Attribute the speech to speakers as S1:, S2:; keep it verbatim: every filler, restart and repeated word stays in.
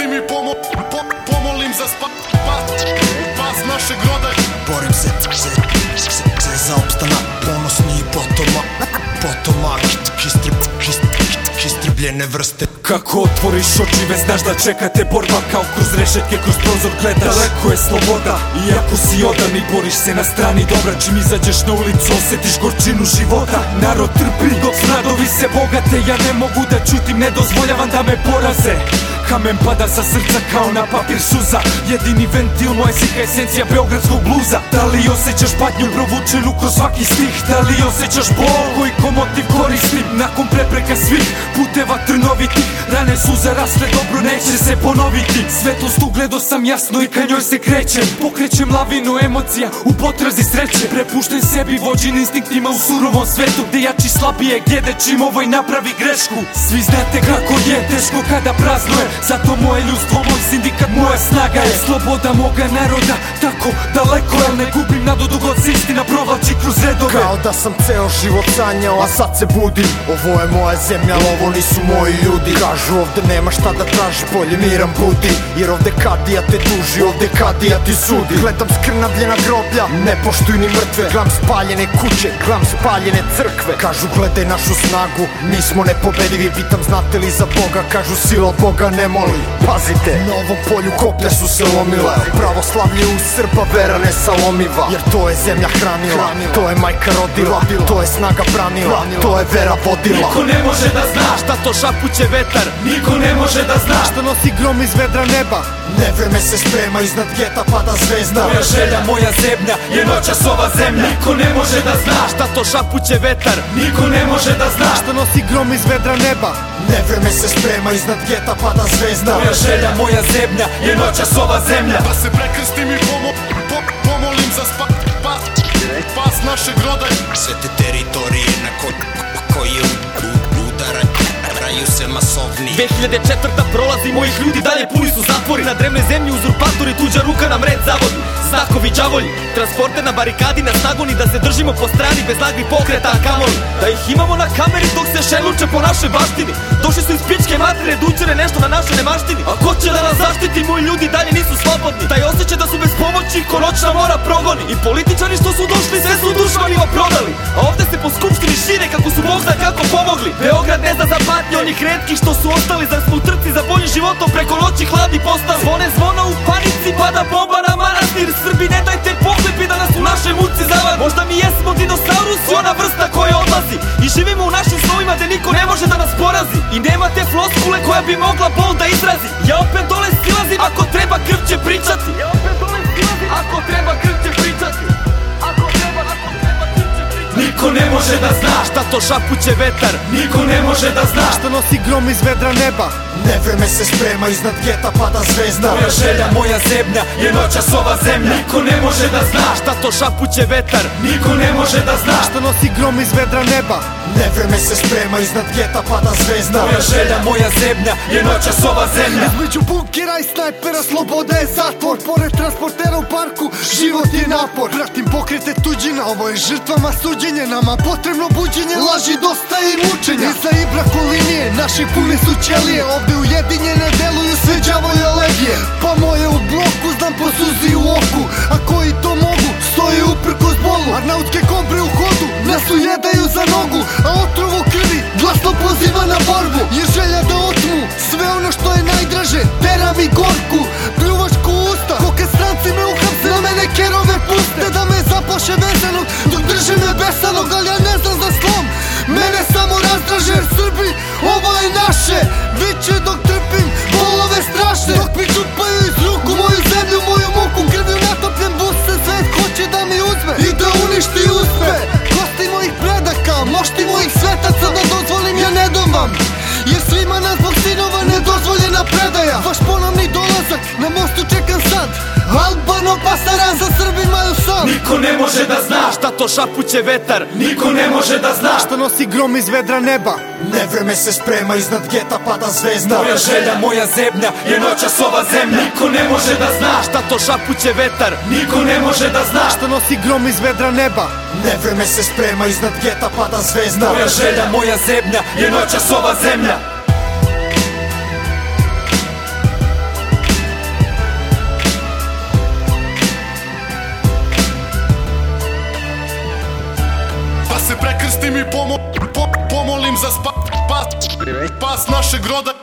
S1: mi pomo, po, pomolim za spas, spas našeg roda.
S2: Borim se, se, se, se za opstanak, ponosni i potomak, potomak Istrib, istribljene vrste.
S3: Kako otvoriš oči, već znaš da čekate borba. Kao kroz rešetke, kroz prozor gledaš. Daleko je sloboda, iako si odan i boriš se na strani dobra. Čim izađeš na ulicu, osjetiš gorčinu života. Narod trpi, dok snadovi se bogate. Ja ne mogu da čutim, ne dozvoljavam da me poraze. Kamen pada sa srca kao na papir suza. Jedini ventil, moja sika, esencija beogradskog bluza. Da li osjećaš patnju provučenu kroz svaki stih? Da li osjećaš bol koji ko motiv koristim? Nakon prepreka svih puteva trnovitih, rane su zarasle, dobro neće se ponoviti. Svetlost ugledo sam jasno i ka njoj se krećem. Pokrećem lavinu emocija u potrazi sreće. Prepušten sebi, vođen instinktima u surovom svetu, gde jači slabije jede čim ovoj napravi grešku. Svi znate kako je teško kada prazno je, zato moje ljudstvo, moj sindikat, moja snaga je. Sloboda moga naroda, tako daleko je, ne gubim nadu dok god se istina provlači kroz redove.
S2: Kao da sam ceo život sanjao, a sad se budim. Ovo je moja zemlja, ali ovo nisu moji ljudi. Kažu ovde nema šta da traži, bolje miran budi. Jer ovde kadija te tuži, ovde kadija ti sudi. Gledam skrnavljena groblja, ne poštuj ni mrtve. Gledam spaljene kuće, gledam spaljene crkve. Kažu gledaj našu snagu, mi smo nepobedivi. Pitam znate li za Boga, kažu sila Boga ne moli. Pazite, na ovom polju koplja su se lomila. Pravoslavlje u Srba, vera nesalomiva. Jer to je zemlja hranila, to je majka rodila, to je snaga branila, to je vera vodila.
S3: Niko ne može da zna šta to šapuće vetar, niko ne može da zna
S2: šta nosi grom iz vedra neba. Nevreme se sprema, iznad geta pada zvezda.
S3: Moja želja, moja zemlja, je noćas ova zemlja. Niko ne može da zna šta to šapuće vetar, niko ne može da zna
S2: šta nosi grom iz vedra neba. Nevreme se sprema, iznad geta pada zvezda.
S3: Moja želja, moja zemlja, je noćas ova zemlja.
S1: Da se prekrstim i pomo, po, pomolim za spas, spas, spas našeg roda.
S2: Sve te teritorije na ko, koje udaraju se masovni.
S3: dve hiljade četvrta prolazi, mojih ljudi dalje puni su zatvori. Na drevnoj zemlji uzurpatori, tuđa ruka nam red zavodi. Znakovi đavolji, transporte na barikadi, na snagoni da se držimo po strani bez nagli pokreta, a kamoli da ih imamo na kameri dok se šeluče po našoj baštini. Došli su iz pičke materine, dučere nešto na našoj nemaštini. A ko će da nas zaštiti, moji ljudi dalje nisu slobodni. Taj osjećaj da su bez pomoći, ko noćna mora progoni. I političari što su došli, sve su dušmanima prodali. A ovde se po skupštini šire kako su Bog zna kako pomogli. Beograd ne zna za patnje onih retkih što su ostali. Zar smo u trci za boljim životom preko noći hladni postali. Zvone zvona u panici, pada bomba na manastir. Srbi ne dajte pohlepi da nas u našoj muci zavadi. Možda mi jesmo dinosaurusi, ona vrsta koja odlazi. I živimo u našim snovima gde niko ne može da nas porazi. I nema te floskule koja bi mogla bol da izrazi. Ja opet dole silazim, ako treba krv će pričati. Ja opet dole silazim, ako treba krv će pričati. Ako treba, ako treba krv će pričati. Niko ne može da zna šta to šapuće vetar, niko ne može da zna
S2: šta nosi grom iz vedra neba. Nevreme se sprema, iznad geta pada zvezda.
S3: Moja želja, moja zemlja, je noćas ova zemlja. Niko ne može da zna šta to šapuće vetar, niko ne može da zna
S2: šta nosi grom iz vedra neba. Nevreme se sprema, iznad geta pada zvezda.
S3: Moja želja, moja zemlja, je noćas ova zemlja.
S2: Između bunkera i snajpera sloboda je zatvor. Pored transportera u parku, život je napor. Pratim pokrete tuđina, ovo je žrtvama suđenje. Nama potrebno buđenje, laži dosta i mučenja. Iza Ibra kolinije, naši pune su ćelije. Ovde ujedinjene deluju sve đavolje legije. Pa moje u bloku, znam po suzi u oku. A koji to mogu, stoje uprkos bolu. Arnautske kobre u hodu, nas ujedaju za nogu. A otrov u krvi, glasno poziva na borbu. Je želja da otmu sve ono što je najdraže. Tera mi gorku, pljuvačku usta. Ko kad stranci me uhapse, na mene kerove puste. Da me zaplaše vezanog, dok drže me besanog. Ali ja ne znam za slom, mene samo razdraže. Srbi, ovo je naše, viće dok trpim bolove strašne. Dok mi čupaju iz ruku moju zemlju, moju muku. Krvju natopljen bus se svet hoće da mi uzme i da uništi uspe. Kosti mojih predaka, mošti mojih svetaca da dozvolim, ja ne dam vam. Jer svima nas zbog sinova nedozvoljena predaja. Vaš ponovni dolazak, na mostu čekam sad. Albano pasaran za Srbima u sam.
S3: Niko ne može da zna šta to šapuće vetar, niko ne može da zna
S2: šta nosi grom iz vedra neba. Nevreme se sprema, iznad geta pada zvezda.
S3: Moja želja, moja zemlja, je noćas ova zemlja. Niko ne može da zna šta to šapuće vetar, niko ne može da zna
S2: šta nosi grom iz vedra neba. Nevreme se sprema, iznad geta pada zvezda.
S3: Moja želja, moja zemlja, je noćas ova zemlja.
S1: mi pomo, po, pomolim za spa, pas, pas našeg roda.